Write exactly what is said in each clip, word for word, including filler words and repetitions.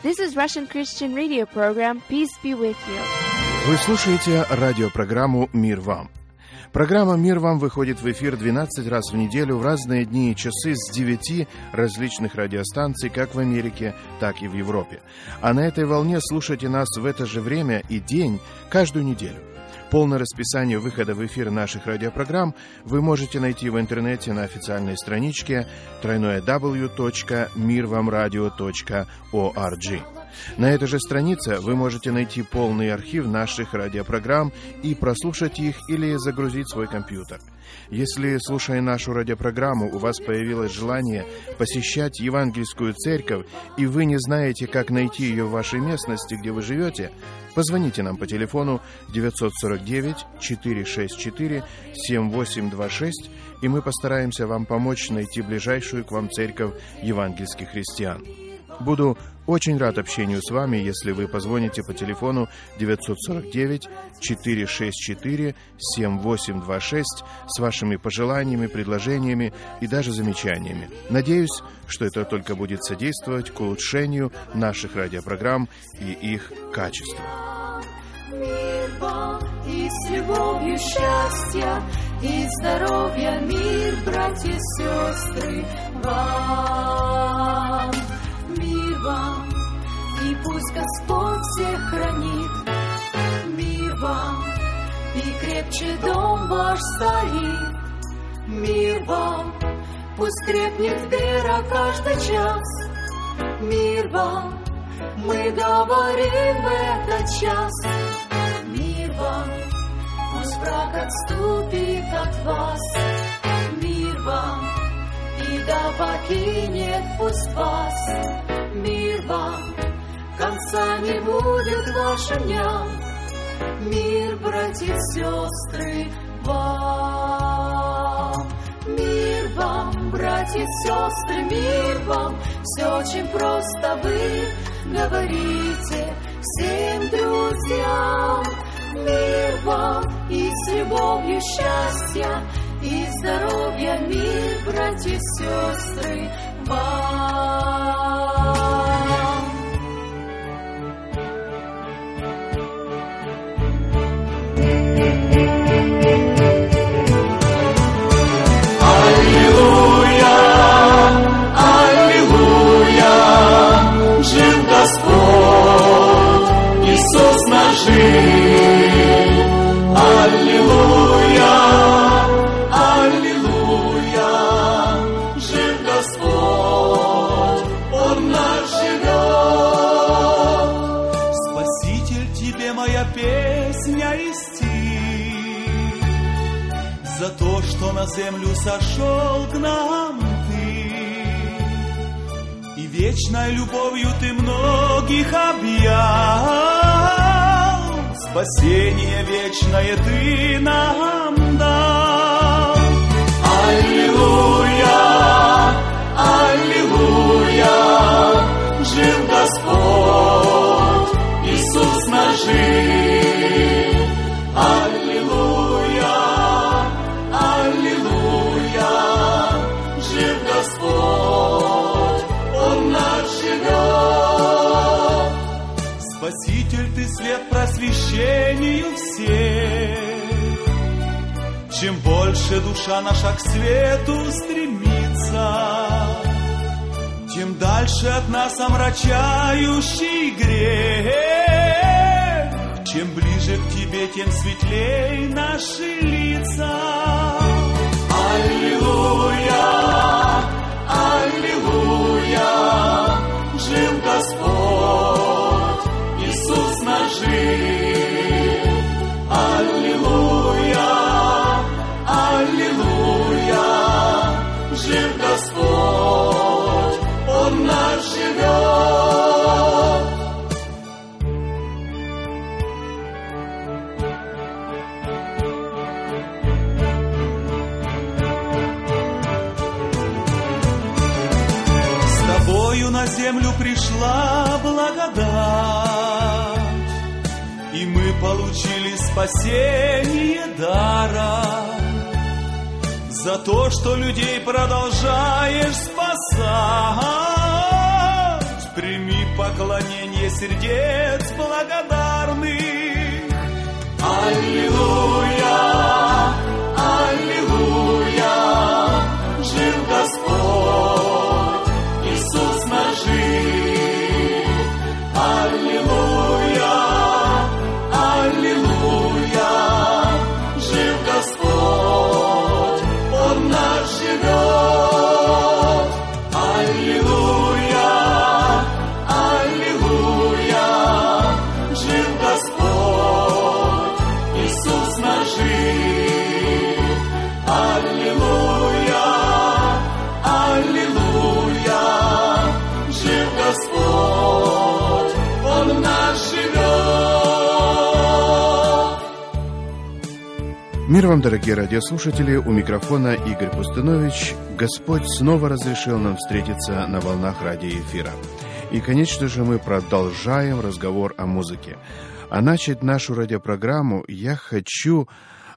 This is Russian Christian Radio program. Peace be with you. Вы слушаете радиопрограмму «Мир вам». Программа «Мир вам» выходит в эфир двенадцать раз в неделю в разные дни и часы с девяти различных радиостанций, как в Америке, так и в Европе. А на этой волне слушайте нас в это же время и день каждую неделю. Полное расписание выхода в эфир наших радиопрограмм вы можете найти в интернете на официальной страничке дабл ю дабл ю дабл ю точка мир вам радио точка орг. На этой же странице вы можете найти полный архив наших радиопрограмм и прослушать их или загрузить в свой компьютер. Если, слушая нашу радиопрограмму, у вас появилось желание посещать евангельскую церковь, и вы не знаете, как найти ее в вашей местности, где вы живете, позвоните нам по телефону девять четыре девять четыре шесть четыре семь восемь два шесть, и мы постараемся вам помочь найти ближайшую к вам церковь евангельских христиан. Буду очень рад общению с вами, если вы позвоните по телефону девять четыре девять четыре шесть четыре семь восемь два шесть с вашими пожеланиями, предложениями и даже замечаниями. Надеюсь, что это только будет содействовать к улучшению наших радиопрограмм и их качества. Мир вам и с любовью счастья и здоровья, мир, братья и сестры, вам. Мир вам, и пусть Господь всех хранит. Мир вам, и крепче дом ваш стоит. Мир вам, пусть крепнет вера каждый час. Мир вам, мы говорим в этот час. Мир вам, пусть враг отступит от вас. Мир вам, и да покинет пусть вас. Мир вам, конца не будет вашим дням. Мир, братья и сестры, вам. Мир вам, братья и сестры, мир вам. Все очень просто вы говорите всем друзьям. Мир вам и с любовью счастья и здоровья, мир, братья и сестры, вам. Аллилуйя, аллилуйя, жив Господь, Иисус наш жив. Аллилуйя, аллилуйя, жив Господь, Он наш живет. Спаситель, тебе моя песня и стих, за то, что на землю сошел к нам Ты, и вечной любовью Ты многих объял, спасение вечное Ты нам дал. Аллилуйя, аллилуйя, жив Господь, Иисус наш жив. Аллилуйя, аллилуйя, жив Господь, Он наш живет. Спаситель, Ты свет просвещению всех. Чем больше душа наша к свету стремится, тем дальше от нас омрачающий грех. Чем ближе к Тебе, тем светлей наши лица. Аллилуйя, аллилуйя, жив Господь, Иисус наш жив. Аллилуйя, аллилуйя, жив Господь, Он наш живет. На землю пришла благодать, и мы получили спасение дара. За то, что людей продолжаешь спасать, прими поклонение сердец благодарных. Аллилуйя, аллилуйя, жив Господь, Иисус наш жив. Аллилуйя, аллилуйя, жив Господь, Он наш живет. Аллилуйя, аллилуйя, жив Господь, Иисус наш жив. Аллилуйя, аллилуйя, жив Господь, Он наш живет. Мир вам, дорогие радиослушатели, у микрофона Игорь Пустынович. Господь снова разрешил нам встретиться на волнах радиоэфира. И, конечно же, мы продолжаем разговор о музыке. А начать нашу радиопрограмму я хочу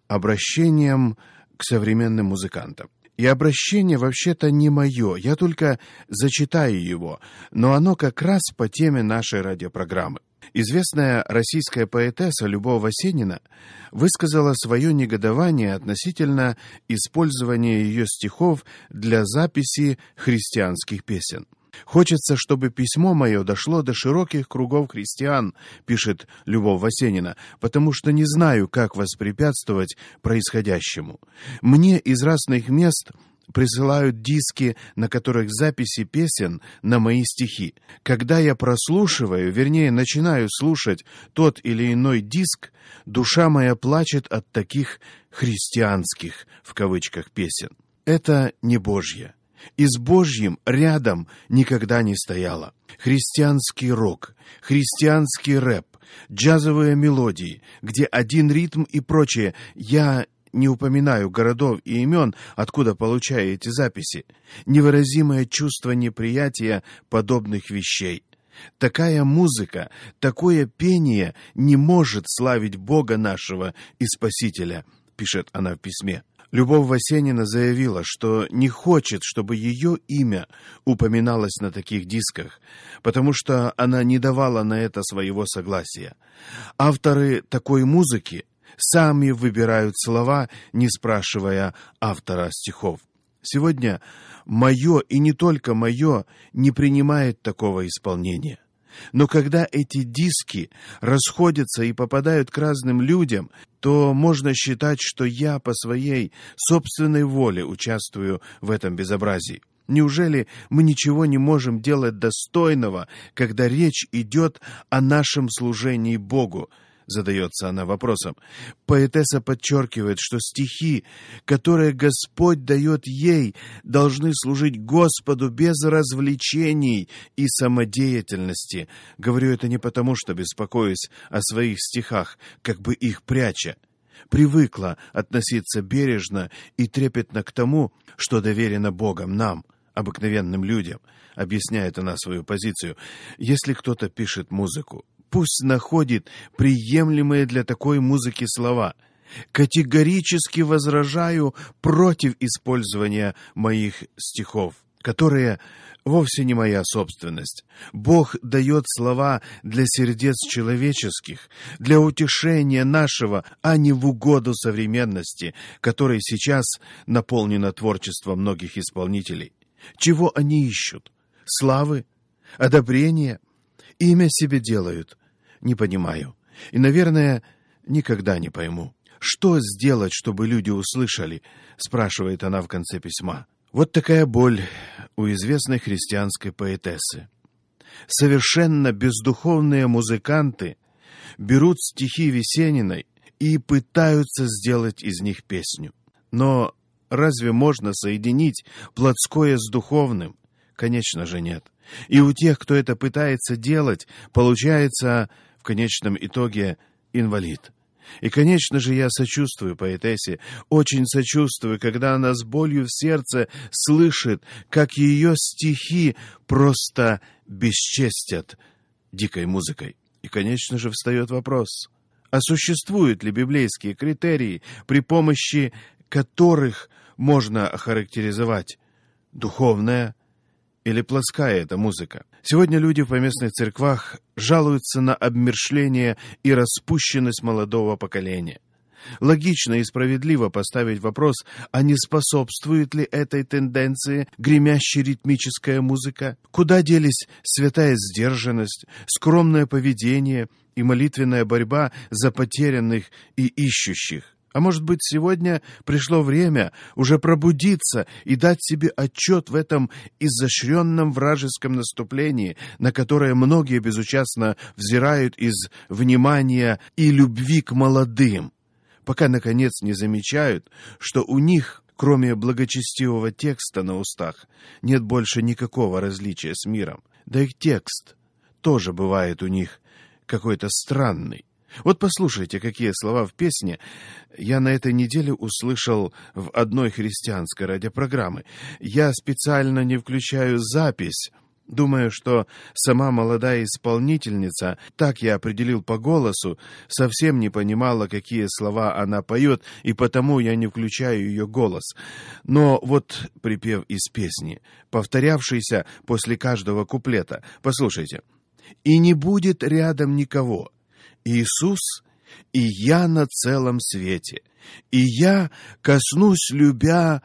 обращением к современным музыкантам. И обращение вообще-то не мое, я только зачитаю его, но оно как раз по теме нашей радиопрограммы. Известная российская поэтесса Любовь Васенина высказала свое негодование относительно использования ее стихов для записи христианских песен. «Хочется, чтобы письмо мое дошло до широких кругов христиан», пишет Любовь Васенина, «потому что не знаю, как воспрепятствовать происходящему. Мне из разных мест присылают диски, на которых записи песен на мои стихи. Когда я прослушиваю, вернее, начинаю слушать тот или иной диск, душа моя плачет от таких «христианских» в кавычках песен. Это не Божье. И с Божьим рядом никогда не стояло. Христианский рок, христианский рэп, джазовые мелодии, где один ритм и прочее. Я не упоминаю городов и имен, откуда получаю эти записи. Невыразимое чувство неприятия подобных вещей. Такая музыка, такое пение не может славить Бога нашего и Спасителя, пишет она в письме. Любовь Васенина заявила, что не хочет, чтобы ее имя упоминалось на таких дисках, потому что она не давала на это своего согласия. Авторы такой музыки сами выбирают слова, не спрашивая автора стихов. Сегодня мое и не только мое не принимает такого исполнения. Но когда эти диски расходятся и попадают к разным людям, то можно считать, что я по своей собственной воле участвую в этом безобразии. Неужели мы ничего не можем делать достойного, когда речь идет о нашем служении Богу? Задается она вопросом. Поэтесса подчеркивает, что стихи, которые Господь дает ей, должны служить Господу без развлечений и самодеятельности. Говорю это не потому, что беспокоюсь о своих стихах, как бы их пряча. Привыкла относиться бережно и трепетно к тому, что доверено Богом нам, обыкновенным людям, объясняет она свою позицию. Если кто-то пишет музыку, пусть находит приемлемые для такой музыки слова. Категорически возражаю против использования моих стихов, которые вовсе не моя собственность. Бог дает слова для сердец человеческих, для утешения нашего, а не в угоду современности, которой сейчас наполнено творчество многих исполнителей. Чего они ищут? Славы? Одобрения? Имя себе делают? Не понимаю. И, наверное, никогда не пойму. Что сделать, чтобы люди услышали? Спрашивает она в конце письма. Вот такая боль у известной христианской поэтессы. Совершенно бездуховные музыканты берут стихи Весениной и пытаются сделать из них песню. Но разве можно соединить плотское с духовным? Конечно же нет. И у тех, кто это пытается делать, получается в конечном итоге инвалид. И, конечно же, я сочувствую поэтессе, очень сочувствую, когда она с болью в сердце слышит, как ее стихи просто бесчестят дикой музыкой. И, конечно же, встает вопрос, а существуют ли библейские критерии, при помощи которых можно охарактеризовать духовная или плоская эта музыка? Сегодня люди в поместных церквах жалуются на обмершление и распущенность молодого поколения. Логично и справедливо поставить вопрос, а не способствует ли этой тенденции гремящая ритмическая музыка? Куда делись святая сдержанность, скромное поведение и молитвенная борьба за потерянных и ищущих? А может быть, сегодня пришло время уже пробудиться и дать себе отчет в этом изощренном вражеском наступлении, на которое многие безучастно взирают из внимания и любви к молодым, пока, наконец, не замечают, что у них, кроме благочестивого текста на устах, нет больше никакого различия с миром. Да и текст тоже бывает у них какой-то странный. Вот послушайте, какие слова в песне я на этой неделе услышал в одной христианской радиопрограмме. Я специально не включаю запись, думаю, что сама молодая исполнительница, так я определил по голосу, совсем не понимала, какие слова она поет, и потому я не включаю ее голос. Но вот припев из песни, повторявшийся после каждого куплета. Послушайте. «И не будет рядом никого. Иисус, и я на целом свете, и я коснусь, любя,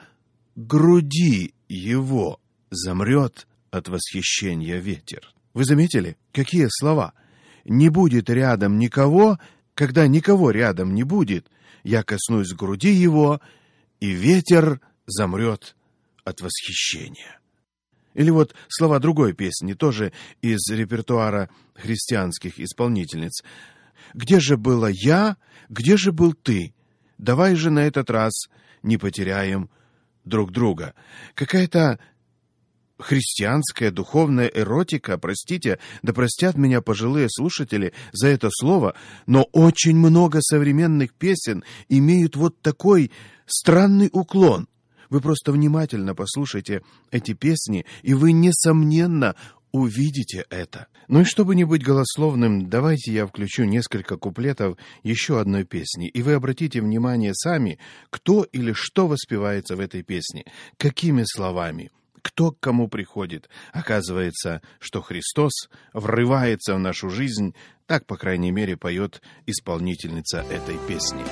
груди Его, замрет от восхищения ветер». Вы заметили, какие слова? «Не будет рядом никого», когда никого рядом не будет, я коснусь груди Его, и ветер замрет от восхищения. Или вот слова другой песни, тоже из репертуара христианских исполнительниц. «Где же была я, где же был ты? Давай же на этот раз не потеряем друг друга». Какая-то христианская духовная эротика, простите, да простят меня пожилые слушатели за это слово, но очень много современных песен имеют вот такой странный уклон. Вы просто внимательно послушайте эти песни, и вы, несомненно, увидите это. Ну и чтобы не быть голословным, давайте я включу несколько куплетов еще одной песни, и вы обратите внимание сами, кто или что воспевается в этой песне, какими словами, кто к кому приходит. Оказывается, что Христос врывается в нашу жизнь, так, по крайней мере, поет исполнительница этой песни.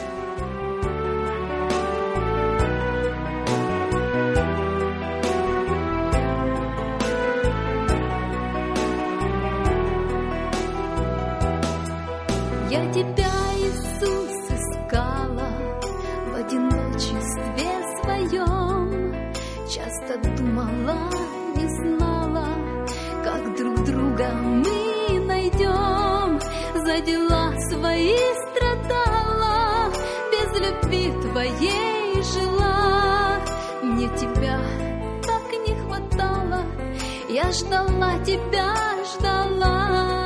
Я тебя, Иисус, искала в одиночестве своем. Часто думала, не знала, как друг друга мы найдем. За дела свои страдала, без любви твоей жила. Мне тебя так не хватало, я ждала тебя, ждала.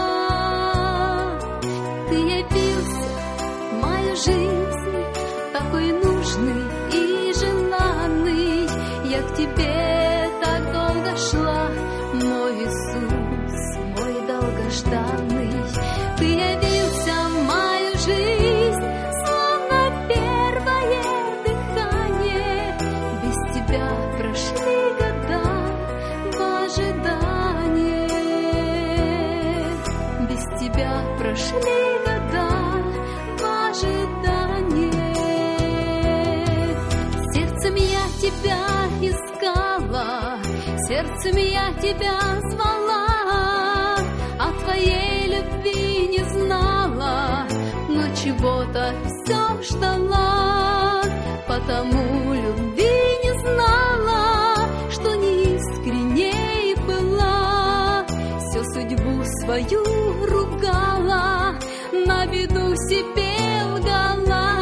Ты явился в мою жизнь, такой нужный и желанный. Я к тебе так долго шла, мой Иисус, мой долгожданный. Ты явился в мою жизнь, словно первое дыхание. Без тебя прошли года в ожидании. Без тебя прошли тебя искала, сердцем я тебя звала, о твоей любви не знала, но чего-то все ждала, потому любви не знала, что неискренней была, всю судьбу свою ругала, на виду себе лгала.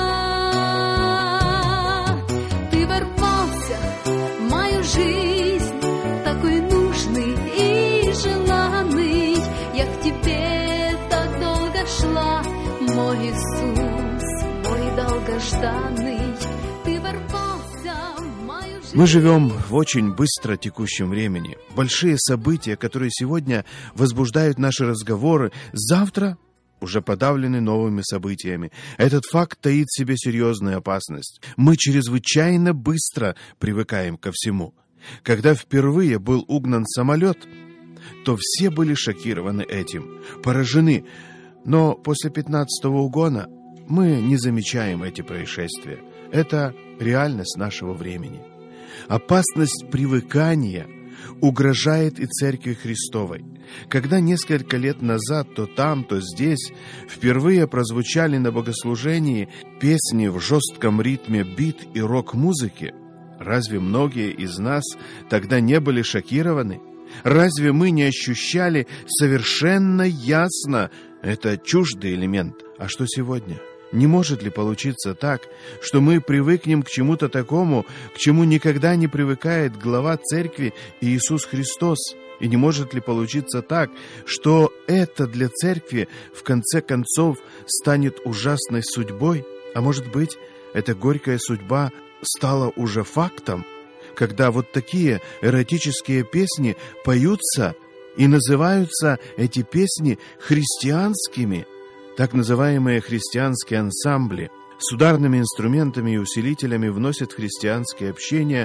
Жизнь такой нужный и желанный, я к тебе так долго шла, мой Иисус, мой долгожданный, ты ворвался в мою жизнь. Мы живем в очень быстро текущем времени. Большие события, которые сегодня возбуждают наши разговоры, завтра уже подавлены новыми событиями. Этот факт таит в себе серьезную опасность. Мы чрезвычайно быстро привыкаем ко всему. Когда впервые был угнан самолет, то все были шокированы этим, поражены. Но после пятнадцатого угона мы не замечаем эти происшествия. Это реальность нашего времени. Опасность привыкания угрожает и Церкви Христовой. Когда несколько лет назад то там, то здесь впервые прозвучали на богослужении песни в жестком ритме бит и рок-музыки, разве многие из нас тогда не были шокированы? Разве мы не ощущали совершенно ясно, это чуждый элемент? А что сегодня? Не может ли получиться так, что мы привыкнем к чему-то такому, к чему никогда не привыкает глава Церкви Иисус Христос? И не может ли получиться так, что это для Церкви в конце концов станет ужасной судьбой? А может быть, эта горькая судьба стала уже фактом, когда вот такие эротические песни поются и называются эти песни христианскими? Так называемые христианские ансамбли с ударными инструментами и усилителями вносят в христианское общение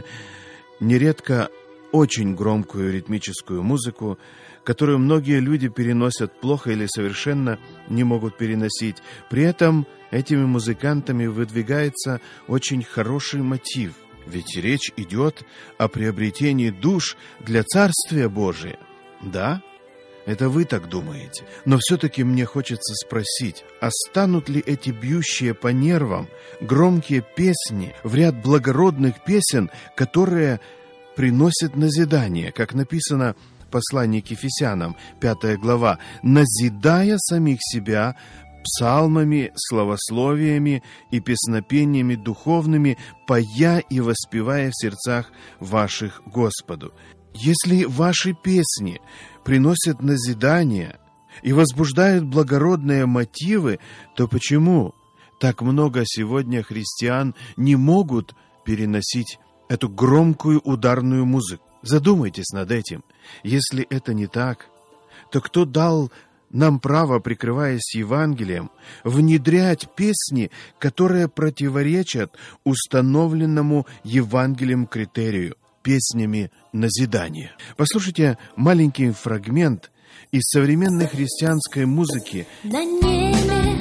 нередко очень громкую ритмическую музыку, которую многие люди переносят плохо или совершенно не могут переносить. При этом этими музыкантами выдвигается очень хороший мотив, ведь речь идет о приобретении душ для Царствия Божия. Да? Это вы так думаете. Но все-таки мне хочется спросить, а станут ли эти бьющие по нервам громкие песни в ряд благородных песен, которые приносят назидание, как написано в послании к Ефесянам, пятая глава, «назидая самих себя псалмами, славословиями и песнопениями духовными, поя и воспевая в сердцах ваших Господу». Если ваши песни приносят назидание и возбуждают благородные мотивы, то почему так много сегодня христиан не могут переносить эту громкую ударную музыку? Задумайтесь над этим. Если это не так, то кто дал нам право, прикрываясь Евангелием, внедрять песни, которые противоречат установленному Евангелием критерию, песнями назидания? Послушайте маленький фрагмент из современной христианской музыки. На небе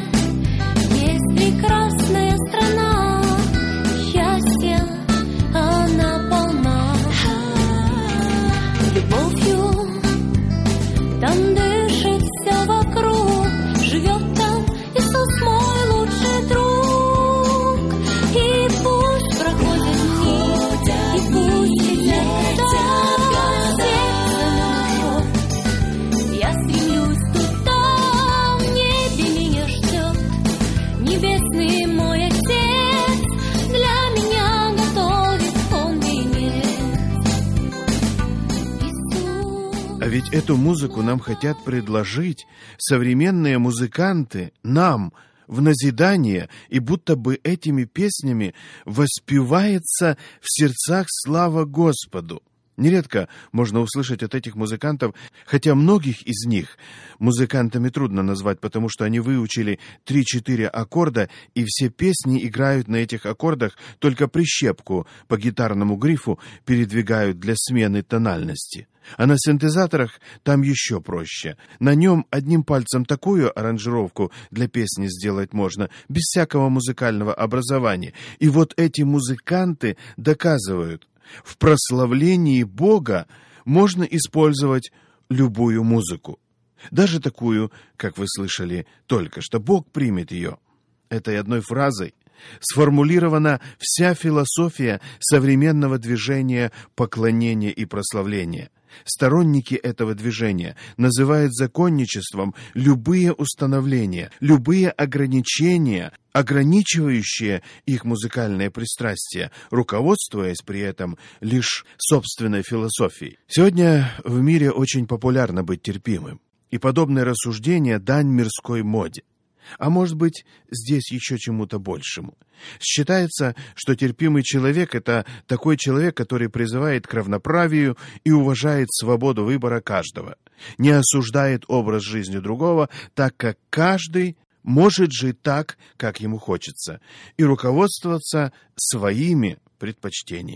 есть прекрасная страна, счастья она полна, любовью там дышит все вокруг, живет там Иисус мой лучший друг. И пусть проходят дни, и пусть А ведь эту музыку нам хотят предложить современные музыканты нам в назидание, и будто бы этими песнями воспевается в сердцах слава Господу. Нередко можно услышать от этих музыкантов, хотя многих из них музыкантами трудно назвать, потому что они выучили три-четыре аккорда, и все песни играют на этих аккордах, только прищепку по гитарному грифу передвигают для смены тональности. А на синтезаторах там еще проще. На нем одним пальцем такую аранжировку для песни сделать можно, без всякого музыкального образования. И вот эти музыканты доказывают, в прославлении Бога можно использовать любую музыку. Даже такую, как вы слышали только что. Бог примет ее. Этой одной фразой сформулирована вся философия современного движения поклонения и прославления. Сторонники этого движения называют законничеством любые установления, любые ограничения, ограничивающие их музыкальное пристрастие, руководствуясь при этом лишь собственной философией. Сегодня в мире очень популярно быть терпимым, и подобное рассуждение дань мирской моде. А может быть, здесь еще чему-то большему. Считается, что терпимый человек – это такой человек, который призывает к равноправию и уважает свободу выбора каждого, не осуждает образ жизни другого, так как каждый может жить так, как ему хочется, и руководствоваться своими предпочтениями.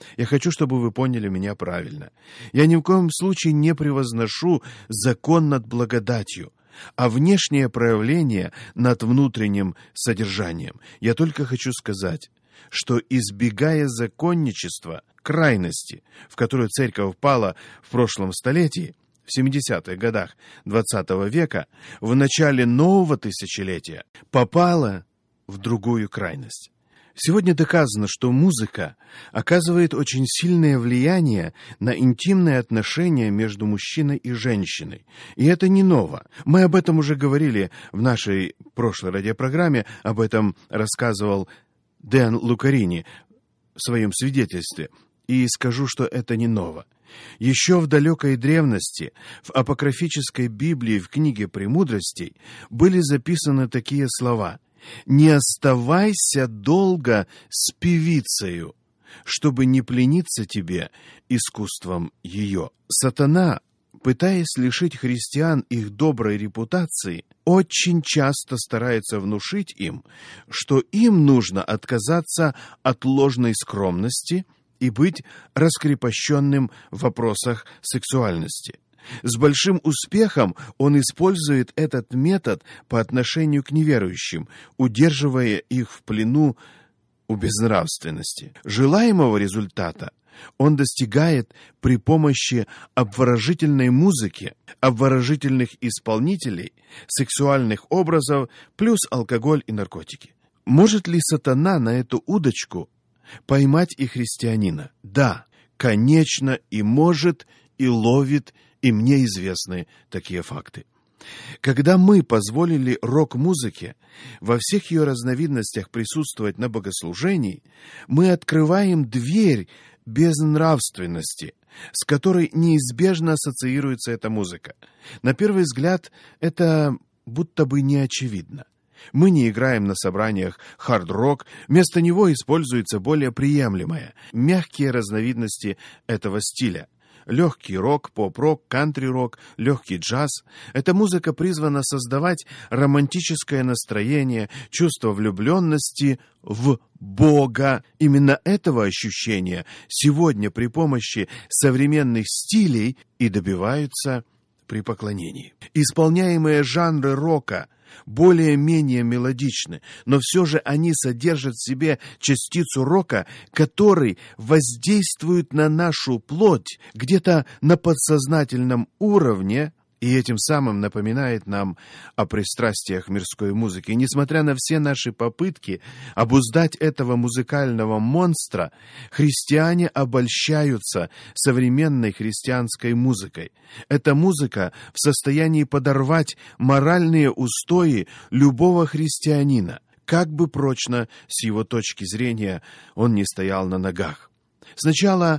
Я хочу, чтобы вы поняли меня правильно. Я ни в коем случае не превозношу закон над благодатью, а внешнее проявление над внутренним содержанием. Я только хочу сказать, что, избегая законничества, крайности, в которую церковь впала в прошлом столетии, в семидесятых годах двадцатого века, в начале нового тысячелетия, попала в другую крайность. Сегодня доказано, что музыка оказывает очень сильное влияние на интимные отношения между мужчиной и женщиной. И это не ново. Мы об этом уже говорили в нашей прошлой радиопрограмме, об этом рассказывал Дэн Лукарини в своем свидетельстве. И скажу, что это не ново. Еще в далекой древности, в апокрифической Библии, в книге «Премудростей» были записаны такие слова: «Не оставайся долго с певицею, чтобы не плениться тебе искусством ее». Сатана, пытаясь лишить христиан их доброй репутации, очень часто старается внушить им, что им нужно отказаться от ложной скромности и быть раскрепощенным в вопросах сексуальности. С большим успехом он использует этот метод по отношению к неверующим, удерживая их в плену у безнравственности. Желаемого результата он достигает при помощи обворожительной музыки, обворожительных исполнителей, сексуальных образов, плюс алкоголь и наркотики. Может ли сатана на эту удочку поймать и христианина? Да, конечно, и может, и ловит, и мне известны такие факты. Когда мы позволили рок-музыке во всех ее разновидностях присутствовать на богослужении, мы открываем дверь безнравственности, с которой неизбежно ассоциируется эта музыка. На первый взгляд, это будто бы не очевидно. Мы не играем на собраниях хард-рок, вместо него используется более приемлемое, мягкие разновидности этого стиля. Легкий рок, поп-рок, кантри-рок, легкий джаз. Эта музыка призвана создавать романтическое настроение, чувство влюбленности в Бога. Именно этого ощущения сегодня при помощи современных стилей и добиваются при поклонении. Исполняемые жанры рока более-менее мелодичны, но все же они содержат в себе частицу рока, который воздействует на нашу плоть где-то на подсознательном уровне, и этим самым напоминает нам о пристрастиях мирской музыки. И несмотря на все наши попытки обуздать этого музыкального монстра, христиане обольщаются современной христианской музыкой. Эта музыка в состоянии подорвать моральные устои любого христианина, как бы прочно с его точки зрения он не стоял на ногах. Сначала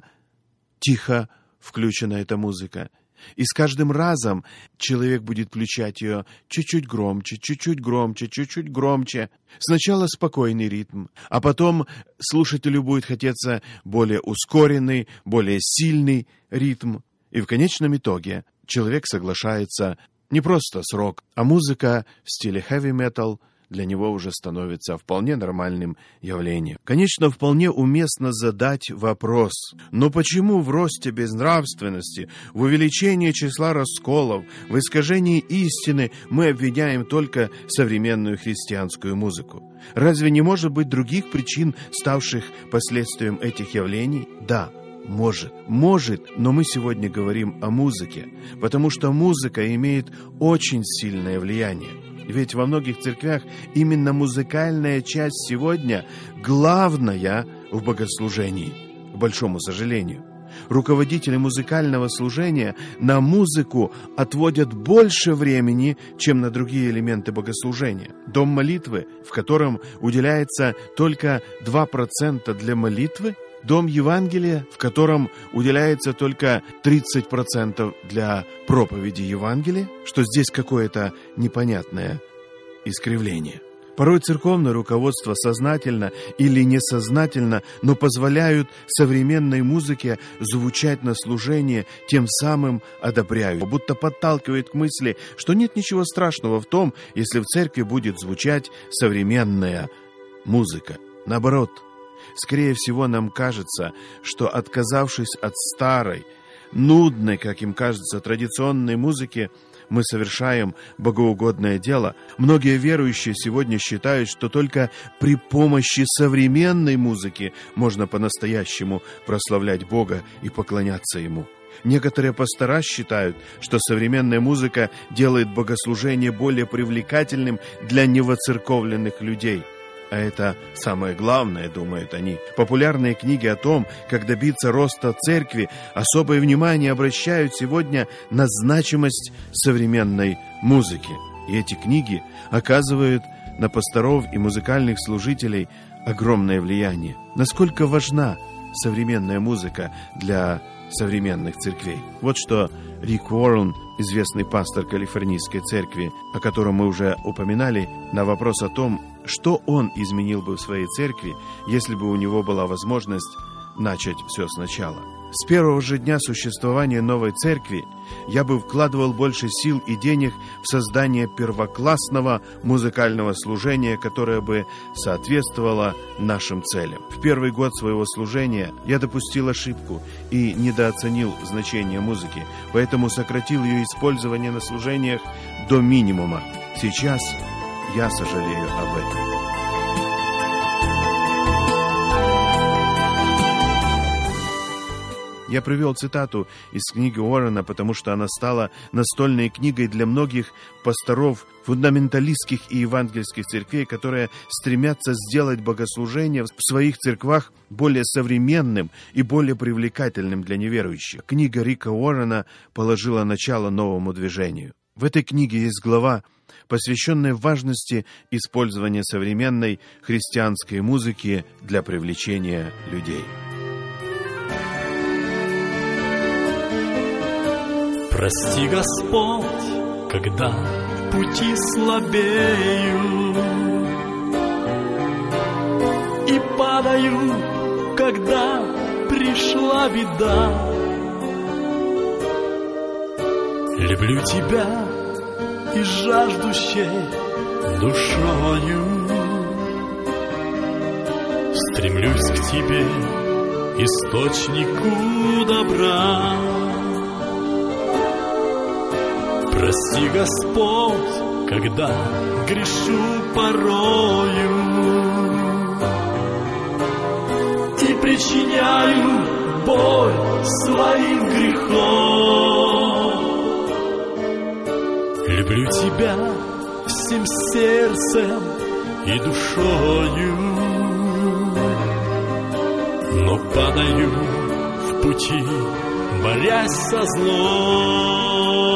тихо включена эта музыка, и с каждым разом человек будет включать ее чуть-чуть громче, чуть-чуть громче, чуть-чуть громче. Сначала спокойный ритм, а потом слушателю будет хотеться более ускоренный, более сильный ритм. И в конечном итоге человек соглашается не просто с рок, а музыка в стиле хэви-метал для него уже становится вполне нормальным явлением. Конечно, вполне уместно задать вопрос: но почему в росте безнравственности, в увеличении числа расколов, в искажении истины мы обвиняем только современную христианскую музыку? Разве не может быть других причин, ставших последствием этих явлений? Да, может. Может, но мы сегодня говорим о музыке, потому что музыка имеет очень сильное влияние. Ведь во многих церквях именно музыкальная часть сегодня главная в богослужении, к большому сожалению. Руководители музыкального служения на музыку отводят больше времени, чем на другие элементы богослужения. Дом молитвы, в котором уделяется только два процента для молитвы, Дом Евангелия, в котором уделяется только тридцать процентов для проповеди Евангелия, что здесь какое-то непонятное искривление. Порой церковное руководство сознательно или несознательно, но позволяют современной музыке звучать на служение, тем самым одобряют, будто подталкивает к мысли, что нет ничего страшного в том, если в церкви будет звучать современная музыка. Наоборот, Скорее всего, нам кажется, что, отказавшись от старой, нудной, как им кажется, традиционной музыки, мы совершаем богоугодное дело. Многие верующие сегодня считают, что только при помощи современной музыки можно по-настоящему прославлять Бога и поклоняться Ему. Некоторые пастора считают, что современная музыка делает богослужение более привлекательным для невоцерковленных людей. А это самое главное, думают они. Популярные книги о том, как добиться роста церкви, особое внимание обращают сегодня на значимость современной музыки. И эти книги оказывают на пасторов и музыкальных служителей огромное влияние. Насколько важна современная музыка для современных церквей? Вот что Рик Уоррен, известный пастор Калифорнийской церкви, о котором мы уже упоминали, на вопрос о том, что он изменил бы в своей церкви, если бы у него была возможность начать все сначала. С первого же дня существования новой церкви я бы вкладывал больше сил и денег в создание первоклассного музыкального служения, которое бы соответствовало нашим целям. В первый год своего служения я допустил ошибку и недооценил значение музыки, поэтому сократил ее использование на служениях до минимума. Сейчас я сожалею об этом. Я привел цитату из книги Уоррена, потому что она стала настольной книгой для многих пасторов фундаменталистских и евангельских церквей, которые стремятся сделать богослужение в своих церквах более современным и более привлекательным для неверующих. Книга Рика Уоррена положила начало новому движению. В этой книге есть глава, посвященная важности использования современной христианской музыки для привлечения людей. Прости, Господь, когда в пути слабею и падаю, когда пришла беда. Люблю Тебя и жаждущей душою стремлюсь к Тебе, источнику добра. Прости, Господь, когда грешу порою и причиняю боль своим грехом. Люблю Тебя всем сердцем и душою, но падаю в пути, борясь со злом.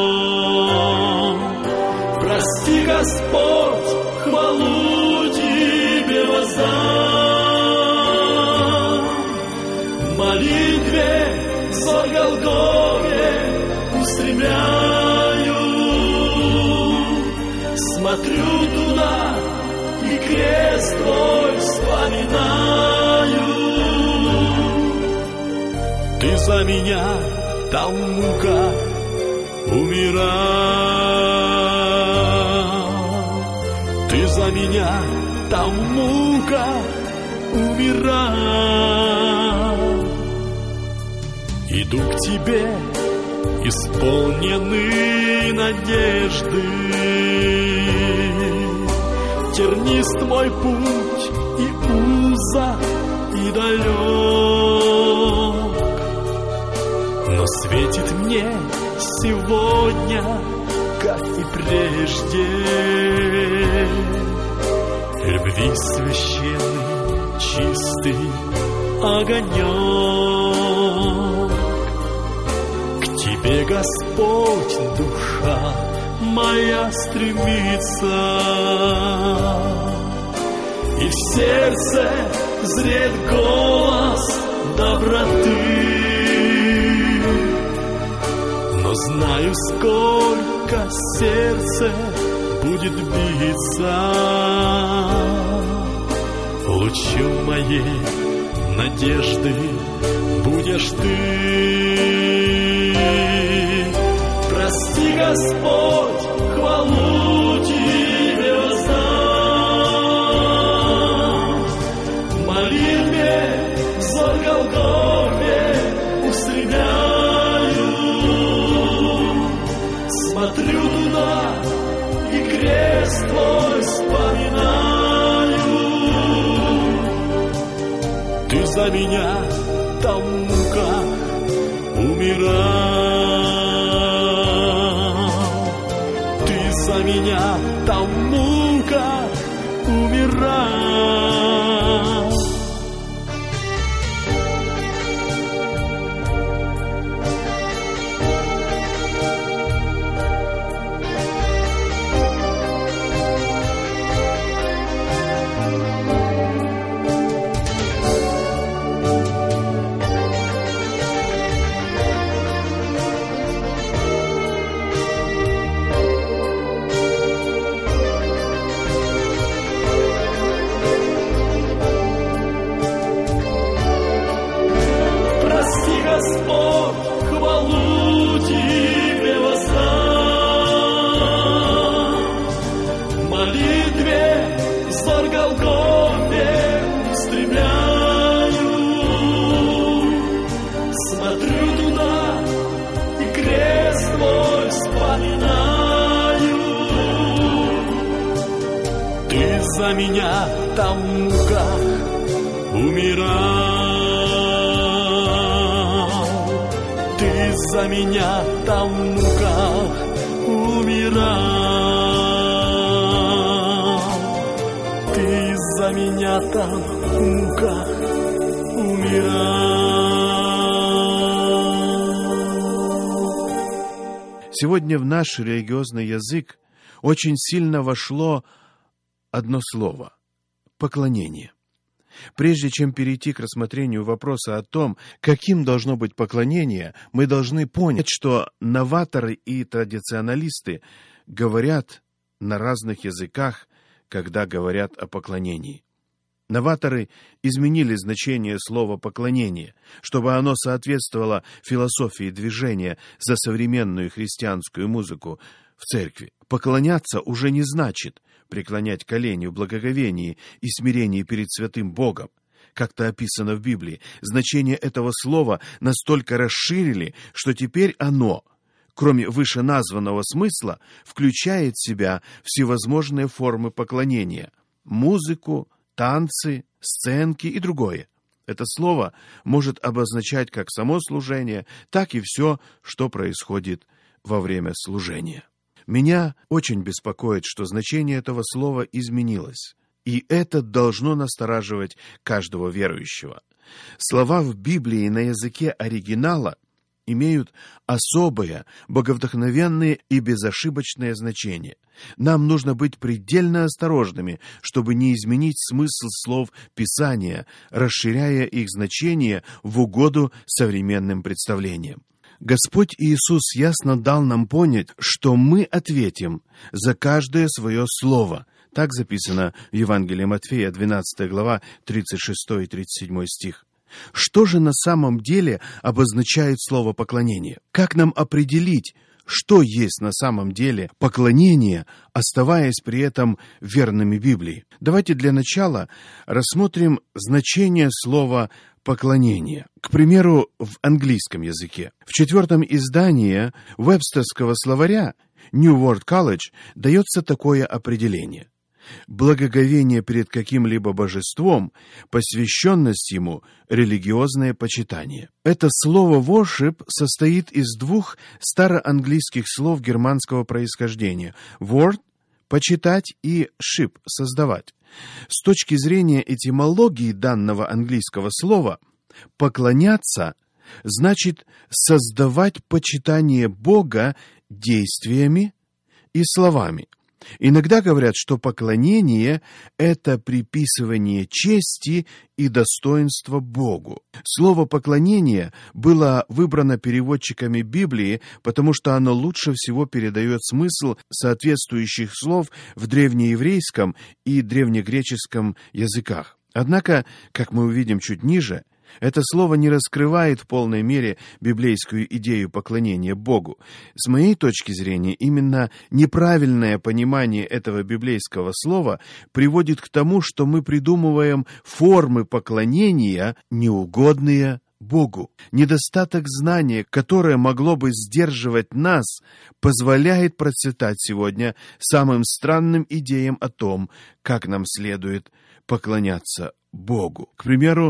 Прости, Господь, хвалу Тебе воздам, молитве взор Голгофе устремляю, смотрю туда и крест Твой вспоминаю. Ты за меня там мука умирал, Ты за меня там мука умирал. Иду к Тебе, исполненный надежды, тернист мой путь и узок и далек, но светит мне сегодня, как и прежде, любви священный, чистый огонек. К Тебе, Господь, душа моя стремится, и в сердце зреет голос доброты. Но знаю, сколько сердце будет биться, лучом моей надежды будешь Ты. Прости, Господь, хвалу Тебе воздам, молитве за меня там в муках умирал. Ты за меня там в муках умирал. Господь, хвалу Тебе воздам. В молитве взор Голгофе устремляю. Смотрю туда и крест Твой вспоминаю. Ты за меня там в муках умирал. За меня там в муках умирал. Ты за меня там в муках умирал. Сегодня в наш религиозный язык очень сильно вошло одно слово – поклонение. Прежде чем перейти к рассмотрению вопроса о том, каким должно быть поклонение, мы должны понять, что новаторы и традиционалисты говорят на разных языках, когда говорят о поклонении. Новаторы изменили значение слова «поклонение», чтобы оно соответствовало философии движения за современную христианскую музыку в церкви. Поклоняться уже не значит преклонять колени в благоговении и смирении перед святым Богом, как-то описано в Библии. Значение этого слова настолько расширили, что теперь оно, кроме вышеназванного смысла, включает в себя всевозможные формы поклонения – музыку, танцы, сценки и другое. Это слово может обозначать как само служение, так и все, что происходит во время служения. Меня очень беспокоит, что значение этого слова изменилось, и это должно настораживать каждого верующего. Слова в Библии на языке оригинала имеют особое, боговдохновенное и безошибочное значение. Нам нужно быть предельно осторожными, чтобы не изменить смысл слов Писания, расширяя их значение в угоду современным представлениям. Господь Иисус ясно дал нам понять, что мы ответим за каждое свое слово. Так записано в Евангелии Матфея, двенадцатая глава, тридцать шестой и тридцать седьмой стих. Что же на самом деле обозначает слово «поклонение»? Как нам определить, что есть на самом деле поклонение, оставаясь при этом верными Библии? Давайте для начала рассмотрим значение слова «поклонение». К примеру, в английском языке. В четвертом издании Вебстерского словаря New World College дается такое определение: благоговение перед каким-либо божеством, посвященность ему, религиозное почитание. Это слово worship состоит из двух староанглийских слов германского происхождения: word — почитать и ship — создавать. С точки зрения этимологии данного английского слова, поклоняться значит создавать почитание Бога действиями и словами. Иногда говорят, что поклонение — это приписывание чести и достоинства Богу. Слово «поклонение» было выбрано переводчиками Библии, потому что оно лучше всего передает смысл соответствующих слов в древнееврейском и древнегреческом языках. Однако, как мы увидим чуть ниже, это слово не раскрывает в полной мере библейскую идею поклонения Богу. С моей точки зрения, именно неправильное понимание этого библейского слова приводит к тому, что мы придумываем формы поклонения, неугодные Богу. Недостаток знания, которое могло бы сдерживать нас, позволяет процветать сегодня самым странным идеям о том, как нам следует поклоняться Богу. К примеру,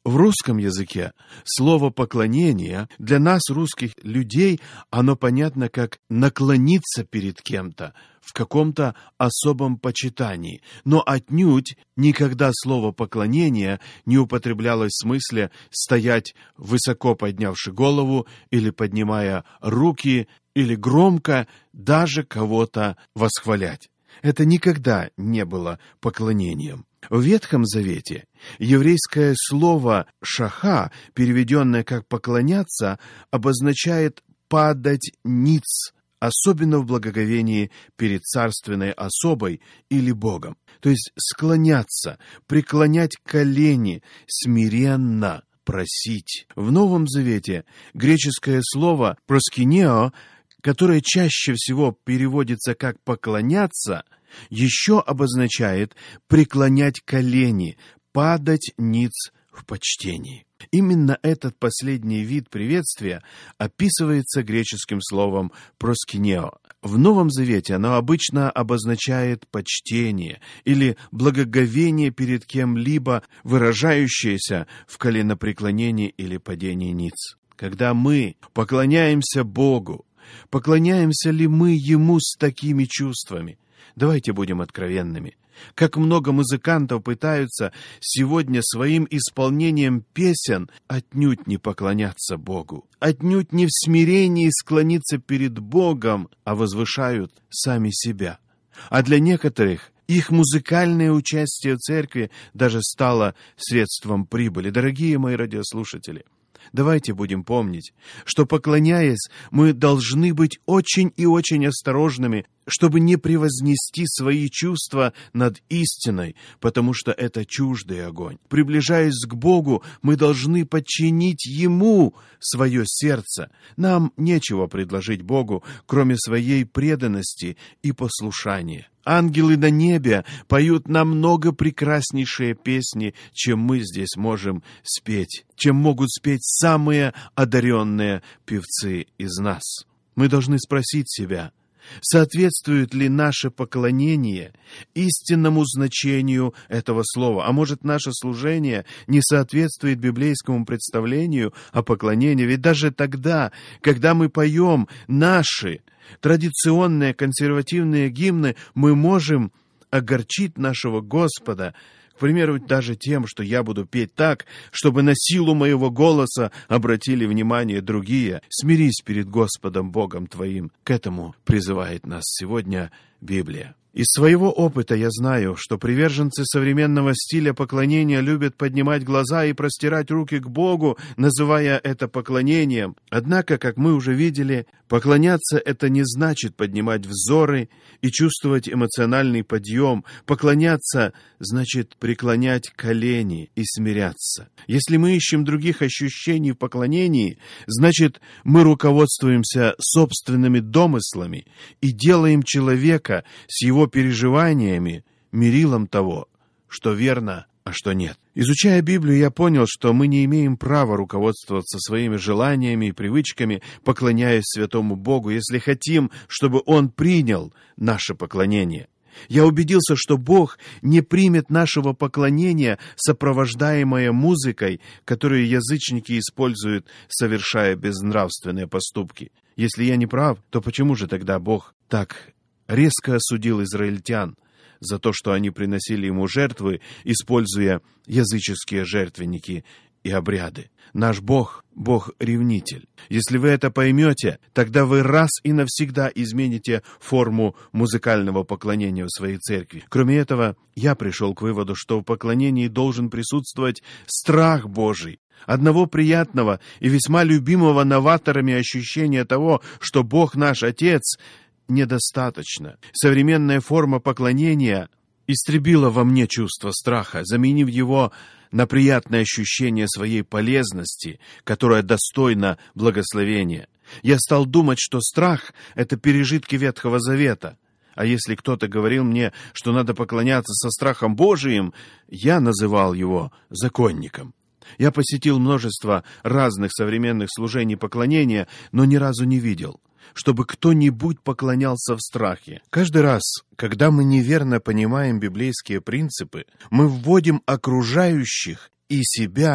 В русском языке слово «поклонение» для нас, русских людей, оно понятно как наклониться перед кем-то в каком-то особом почитании. Но отнюдь никогда слово «поклонение» не употреблялось в смысле стоять высоко поднявши голову или поднимая руки, или громко даже кого-то восхвалять. Это никогда не было поклонением. В Ветхом Завете еврейское слово «шаха», переведенное как «поклоняться», обозначает «падать ниц», особенно в благоговении перед царственной особой или Богом. То есть склоняться, преклонять колени, смиренно просить. В Новом Завете греческое слово «проскинео», которое чаще всего переводится как «поклоняться», еще обозначает преклонять колени, падать ниц в почтении. Именно этот последний вид приветствия описывается греческим словом «проскинео». В Новом Завете оно обычно обозначает почтение или благоговение перед кем-либо, выражающееся в коленопреклонении или падении ниц. Когда мы поклоняемся Богу, поклоняемся ли мы Ему с такими чувствами? Давайте будем откровенными. Как много музыкантов пытаются сегодня своим исполнением песен отнюдь не поклоняться Богу, отнюдь не в смирении склониться перед Богом, а возвышают сами себя. А для некоторых их музыкальное участие в церкви даже стало средством прибыли. Дорогие мои радиослушатели, давайте будем помнить, что, поклоняясь, мы должны быть очень и очень осторожными, чтобы не превознести свои чувства над истиной, потому что это чуждый огонь. Приближаясь к Богу, мы должны подчинить Ему свое сердце. Нам нечего предложить Богу, кроме своей преданности и послушания. Ангелы на небе поют намного прекраснейшие песни, чем мы здесь можем спеть, чем могут спеть самые одаренные певцы из нас. Мы должны спросить себя, соответствует ли наше поклонение истинному значению этого слова? А может, наше служение не соответствует библейскому представлению о поклонении? Ведь даже тогда, когда мы поем наши традиционные консервативные гимны, мы можем огорчить нашего Господа, к примеру, даже тем, что я буду петь так, чтобы на силу моего голоса обратили внимание другие. Смирись перед Господом Богом твоим. К этому призывает нас сегодня Библия. Из своего опыта я знаю, что приверженцы современного стиля поклонения любят поднимать глаза и простирать руки к Богу, называя это поклонением. Однако, как мы уже видели, поклоняться — это не значит поднимать взоры и чувствовать эмоциональный подъем. Поклоняться — значит преклонять колени и смиряться. Если мы ищем других ощущений в поклонении, значит, мы руководствуемся собственными домыслами и делаем человека с его переживаниями мерилом того, что верно, а что нет. Изучая Библию, я понял, что мы не имеем права руководствоваться своими желаниями и привычками, поклоняясь святому Богу, если хотим, чтобы Он принял наше поклонение. Я убедился, что Бог не примет нашего поклонения, сопровождаемое музыкой, которую язычники используют, совершая безнравственные поступки. Если я не прав, то почему же тогда Бог так резко осудил израильтян за то, что они приносили Ему жертвы, используя языческие жертвенники и обряды? Наш Бог — Бог-ревнитель. Если вы это поймете, тогда вы раз и навсегда измените форму музыкального поклонения в своей церкви. Кроме этого, я пришел к выводу, что в поклонении должен присутствовать страх Божий. Одного приятного и весьма любимого новаторами ощущения того, что Бог наш Отец, недостаточно. Современная форма поклонения истребила во мне чувство страха, заменив его на приятное ощущение своей полезности, которое достойно благословения. Я стал думать, что страх — это пережитки Ветхого Завета. А если кто-то говорил мне, что надо поклоняться со страхом Божиим, я называл его законником. Я посетил множество разных современных служений поклонения, но ни разу не видел, чтобы кто-нибудь поклонялся в страхе. Каждый раз, когда мы неверно понимаем библейские принципы, мы вводим окружающих и себя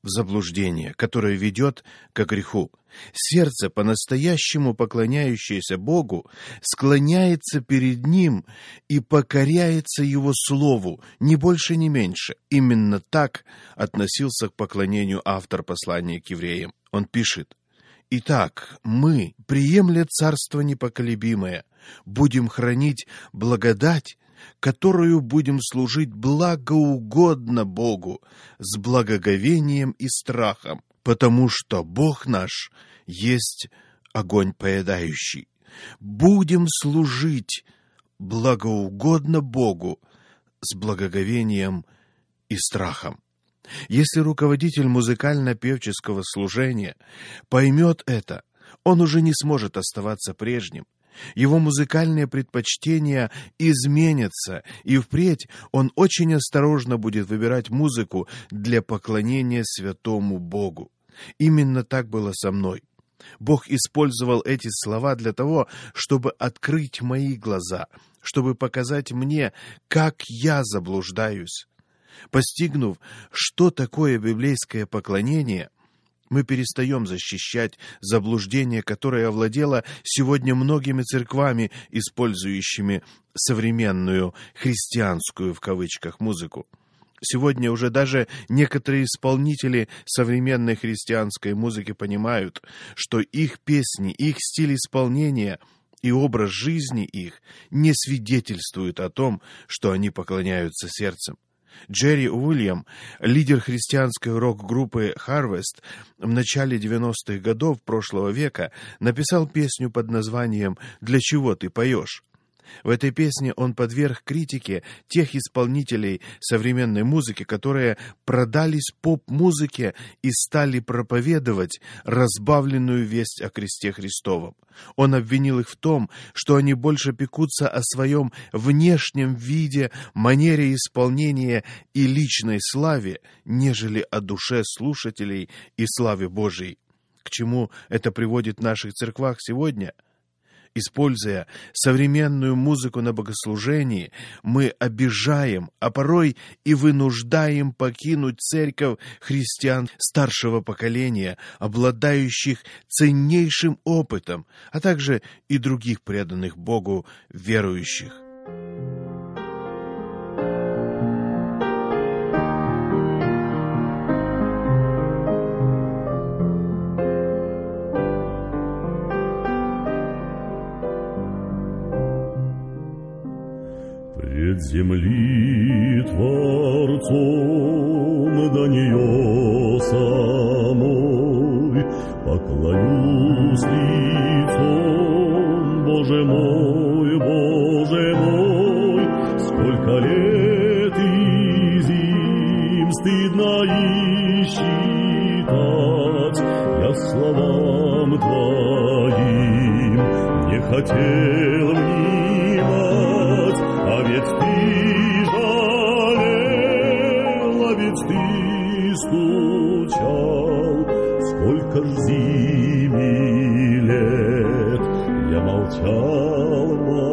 в заблуждение, которое ведет к греху. Сердце, по-настоящему поклоняющееся Богу, склоняется перед Ним и покоряется Его Слову, ни больше, ни меньше. Именно так относился к поклонению автор послания к евреям. Он пишет: «Итак, мы, приемля царство непоколебимое, будем хранить благодать, которую будем служить благоугодно Богу с благоговением и страхом, потому что Бог наш есть огонь поедающий. Будем служить благоугодно Богу с благоговением и страхом». Если руководитель музыкально-певческого служения поймет это, он уже не сможет оставаться прежним. Его музыкальные предпочтения изменятся, и впредь он очень осторожно будет выбирать музыку для поклонения святому Богу. Именно так было со мной. Бог использовал эти слова для того, чтобы открыть мои глаза, чтобы показать мне, как я заблуждаюсь. Постигнув, что такое библейское поклонение, мы перестаем защищать заблуждение, которое овладело сегодня многими церквами, использующими современную христианскую в кавычках музыку. Сегодня уже даже некоторые исполнители современной христианской музыки понимают, что их песни, их стиль исполнения и образ жизни их не свидетельствуют о том, что они поклоняются сердцем. Джерри Уильям, лидер христианской рок-группы Harvest, в начале девяностых годов прошлого века написал песню под названием «Для чего ты поешь?». В этой песне он подверг критике тех исполнителей современной музыки, которые продались поп-музыке и стали проповедовать разбавленную весть о кресте Христовом. Он обвинил их в том, что они больше пекутся о своем внешнем виде, манере исполнения и личной славе, нежели о душе слушателей и славе Божией. К чему это приводит в наших церквах сегодня? Используя современную музыку на богослужении, мы обижаем, а порой и вынуждаем покинуть церковь христиан старшего поколения, обладающих ценнейшим опытом, а также и других преданных Богу верующих. Пред земли Творцом до нее самой поклонюсь лицом, Боже мой, Боже мой, сколько лет и зим стыдно и считать я словам Твоим не хотел внимать. А ведь ты жалел, а ведь ты стучал, сколько ж зиме лет я молчал,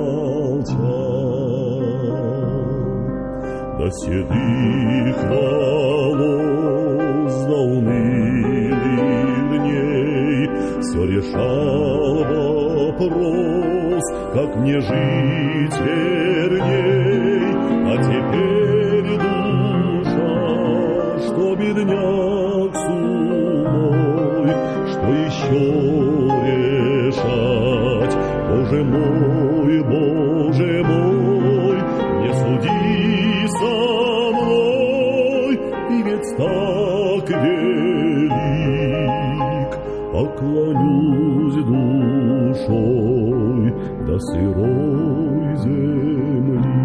молчал. До седых волос, до унылых дней все решал вопрос, как мне жить верней, а теперь душа, что бедняк сумой, что еще решать? Боже мой, Боже мой, не суди со мной, ты ведь так велик, поклонюсь душой до сырой земли.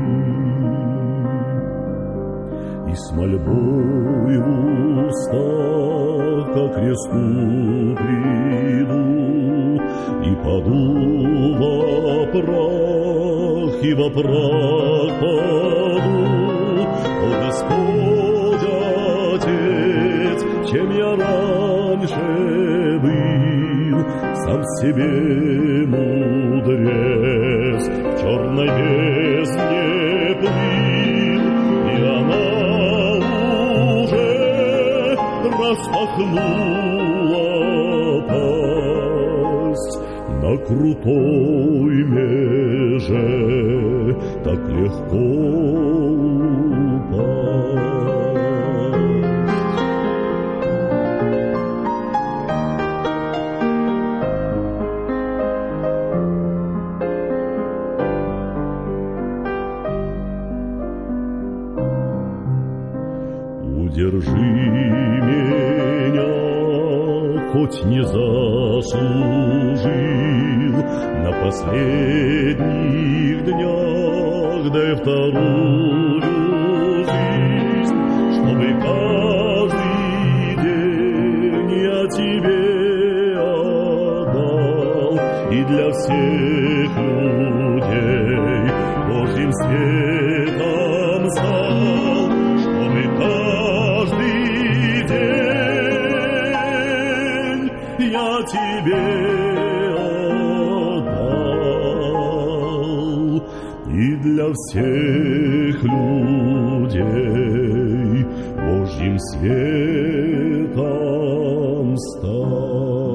И с мольбой в устах ко кресту приду, и паду во прах, и во прах паду. О Господь Отец, чем я раньше был, сам себе мудрец, в черной бездне плыл, и она уже распахнула пасть на крутой меже, так легко упасть. Удержи меня, хоть не заслужил, на последних днях дай вторую жизнь, чтобы каждый день я тебе отдал и для всех людей Божьим светом стал, чтобы каждый день я тебе отдал и для всех людей Божьим светом стал.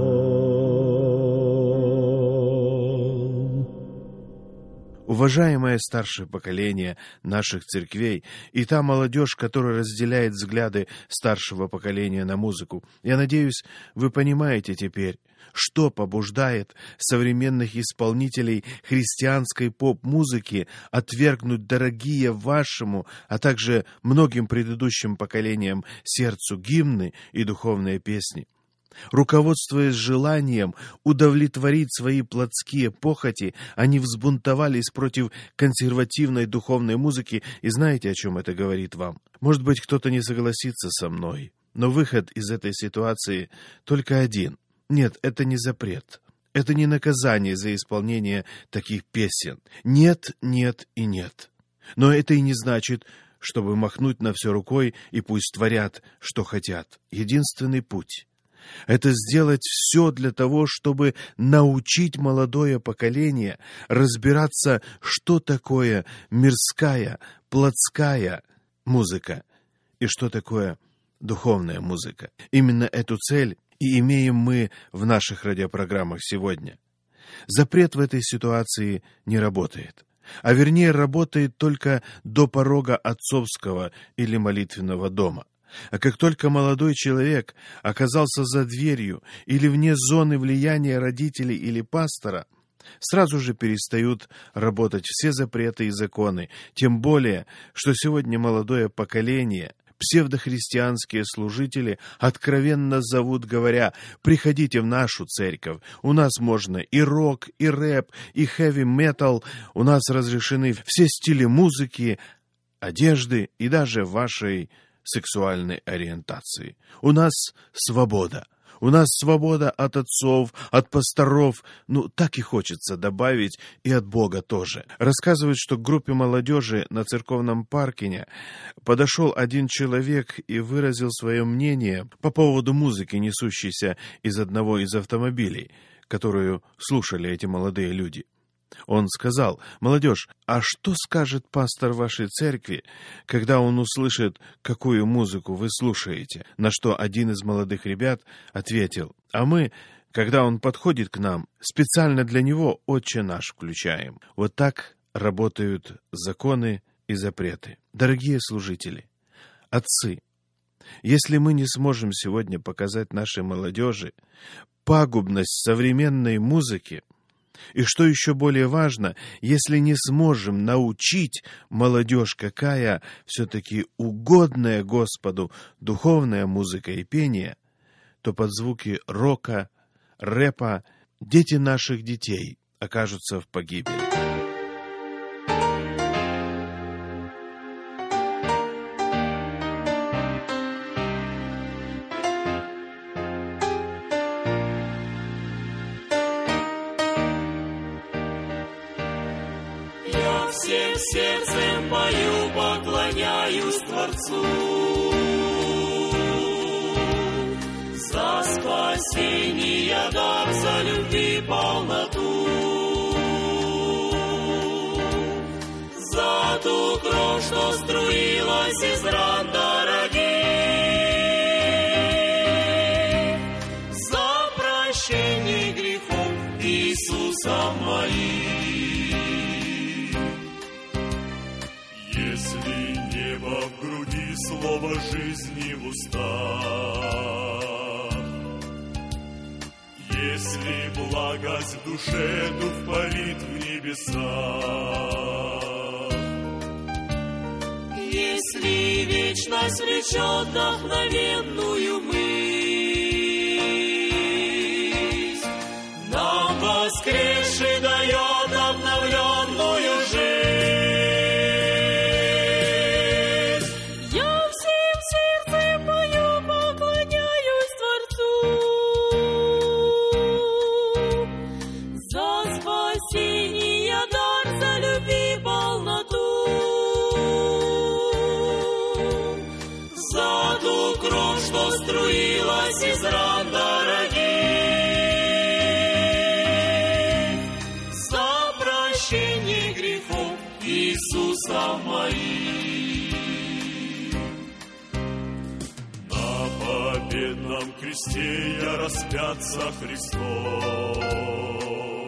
Уважаемое старшее поколение наших церквей и та молодежь, которая разделяет взгляды старшего поколения на музыку, я надеюсь, вы понимаете теперь, что побуждает современных исполнителей христианской поп-музыки отвергнуть дорогие вашему, а также многим предыдущим поколениям сердцу гимны и духовные песни. Руководствуясь желанием удовлетворить свои плотские похоти, они взбунтовались против консервативной духовной музыки, и знаете, о чем это говорит вам? Может быть, кто-то не согласится со мной, но выход из этой ситуации только один. Нет, это не запрет. Это не наказание за исполнение таких песен. Нет, нет и нет. Но это и не значит, чтобы махнуть на все рукой и пусть творят, что хотят. Единственный путь — это сделать все для того, чтобы научить молодое поколение разбираться, что такое мирская, плотская музыка и что такое духовная музыка. Именно эту цель и имеем мы в наших радиопрограммах сегодня. Запрет в этой ситуации не работает, а вернее работает только до порога отцовского или молитвенного дома. А как только молодой человек оказался за дверью или вне зоны влияния родителей или пастора, сразу же перестают работать все запреты и законы, тем более, что сегодня молодое поколение, псевдохристианские служители откровенно зовут, говоря: «Приходите в нашу церковь, у нас можно и рок, и рэп, и хэви-метал, у нас разрешены все стили музыки, одежды и даже вашей сексуальной ориентации. У нас свобода. У нас свобода от отцов, от пасторов. Ну, так и хочется добавить, и от Бога тоже». Рассказывают, что к группе молодежи на церковном паркине подошел один человек и выразил свое мнение по поводу музыки, несущейся из одного из автомобилей, которую слушали эти молодые люди. Он сказал: «Молодежь, а что скажет пастор вашей церкви, когда он услышит, какую музыку вы слушаете?» На что один из молодых ребят ответил: «А мы, когда он подходит к нам, специально для него «Отче наш» включаем». Вот так работают законы и запреты. Дорогие служители, отцы, если мы не сможем сегодня показать нашей молодежи пагубность современной музыки, и что еще более важно, если не сможем научить молодежь, какая все-таки угодная Господу духовная музыка и пение, то под звуки рока, рэпа дети наших детей окажутся в погибели. Всем сердцем пою, поклоняюсь Творцу за спасение дар, за любви полноту, за ту кровь, что струилась из ран дорогих, Иисусом моим. Если небо в груди, слово жизни в устах, если благость в душе, дух парит в небесах, если вечность влечет вдохновенную мысль, нам воскресший дает обновленную жизнь. Я всем сердцем моим поклоняюсь Творцу за спасение дар, за любви полноту, за ту кровь, что струилась из ран дорогих, за прощение грехов Иисуса моим. На победном кресте я распят со Христом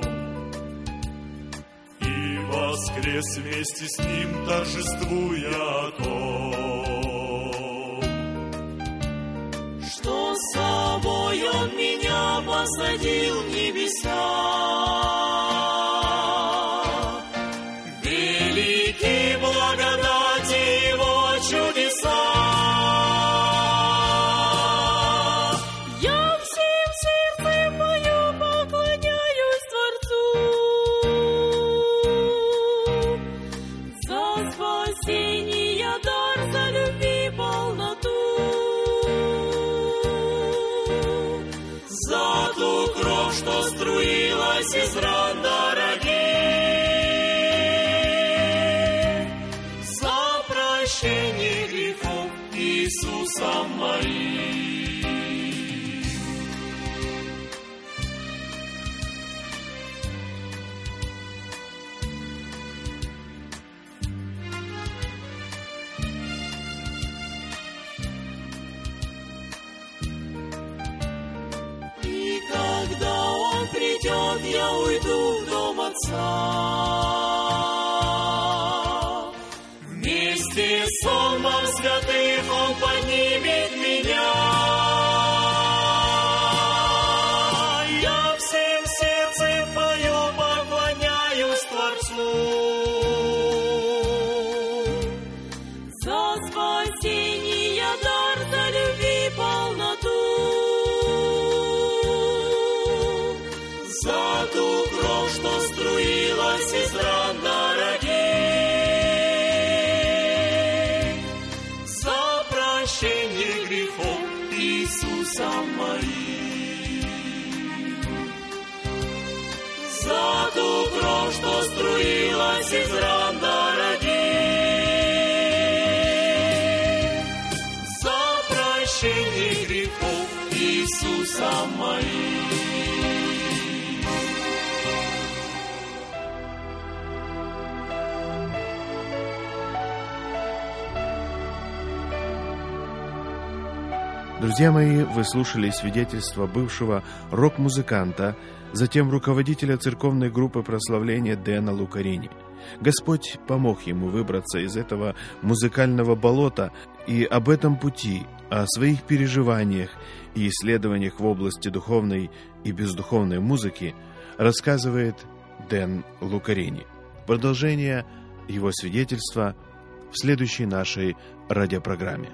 и воскрес вместе с Ним, торжествуя о том, что собой Он меня посадил в небеса. велики благодати Его чудеса. Я всем сердцем моим поклоняюсь Творцу за спасение дар, за любви полноту, За ту кровь, что струилась из ран дорогих, за прощение грехов Иисусом моим. и когда Он придет, я уйду в дом Отца. Вместе с сонмом святых Он поднимет меня. Я всем сердцем пою, поклоняюсь Творцу. За спасение дар, за любви полноту, За ту кровь, что струилась из ран дорогих, за прощение грехов Иисуса моим. За ту кровь, что струилась из ран дорогих, за прощение грехов Иисуса моим. Друзья мои, вы слушали свидетельство бывшего рок-музыканта, затем руководителя церковной группы прославления Дэна Лукарини. Господь помог ему выбраться из этого музыкального болота, и об этом пути, о своих переживаниях и исследованиях в области духовной и бездуховной музыки рассказывает Дэн Лукарини. Продолжение его свидетельства в следующей нашей радиопрограмме.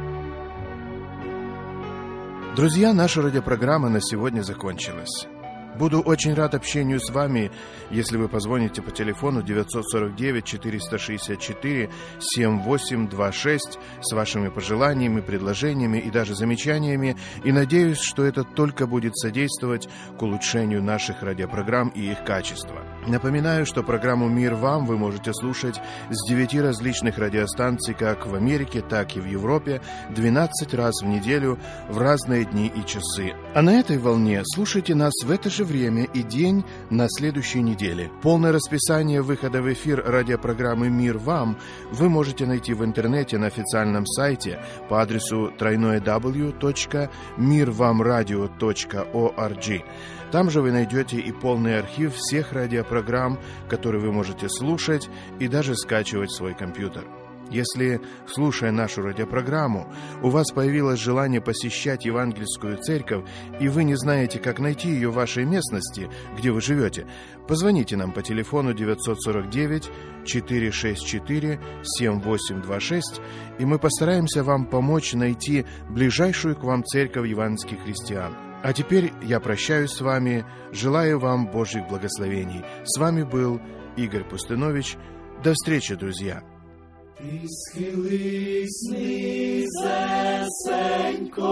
Друзья, наша радиопрограмма на сегодня закончилась. Буду очень рад общению с вами, если вы позвоните по телефону девятьсот сорок девять четыреста шестьдесят четыре семь восемь два шесть с вашими пожеланиями, предложениями и даже замечаниями, и надеюсь, что это только будет содействовать к улучшению наших радиопрограмм и их качества. Напоминаю, что программу «Мир вам» вы можете слушать с девяти различных радиостанций как в Америке, так и в Европе двенадцать раз в неделю в разные дни и часы. А на этой волне слушайте нас в это же время и день на следующей неделе. Полное расписание выхода в эфир радиопрограммы «Мир вам» вы можете найти в интернете на официальном сайте по адресу дабл ю дабл ю дабл ю точка мир вам радио точка орг. Там же вы найдете и полный архив всех радиопрограмм, которые вы можете слушать и даже скачивать в свой компьютер. Если, слушая нашу радиопрограмму, у вас появилось желание посещать евангельскую церковь, и вы не знаете, как найти ее в вашей местности, где вы живете, позвоните нам по телефону девятьсот сорок девять четыреста шестьдесят четыре семь восемь два шесть, и мы постараемся вам помочь найти ближайшую к вам церковь евангельских христиан. А теперь я прощаюсь с вами, желаю вам Божьих благословений. С вами был Игорь Пустинович. До встречи, друзья! Ти схились низесенько,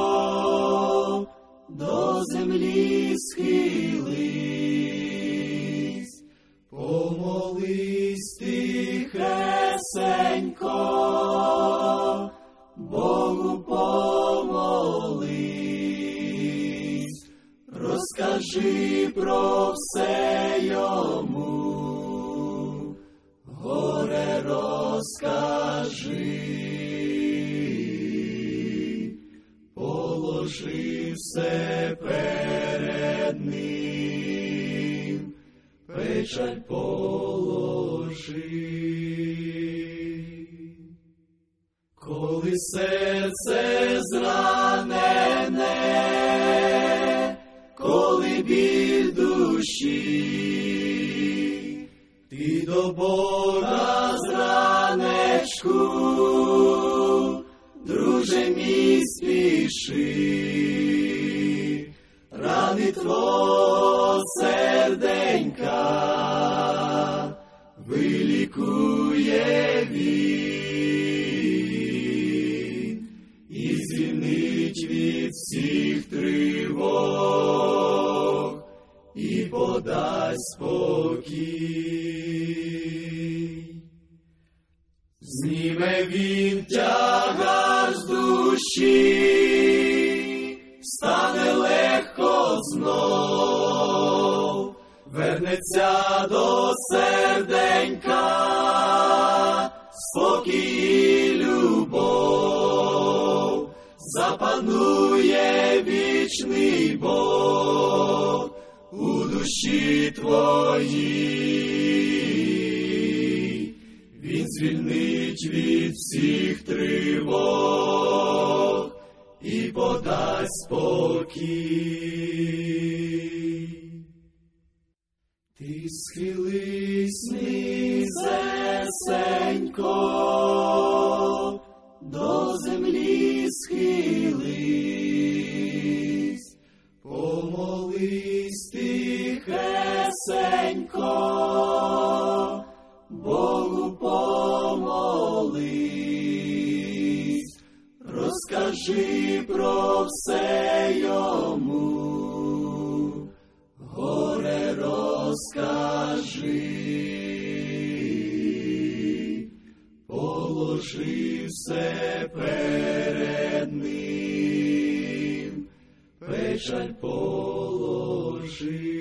до землі схились, помолись тихесенько, Богу помолись, розкажи про все йому. Горе розкажи, положи все перед ним, печаль положи. Коли серце зранене, коли біль душі, ти до Бога зранечку, друже мій, спіши, рани твого серденька вилікує він і звільнить від всіх тривог і подасть спокій. Зніме він тягар з душі, стане легко знов, вернеться до серденька спокій і любов, запанує вічний Бог у душі твоїй. Він звільнить від всіх тривог і подасть спокій. Ти схились низесенько, до землі схились, помолись тихесенько, Богу помолись, розкажи про все йому, горе розкажи, положи все перед ним, печаль положи.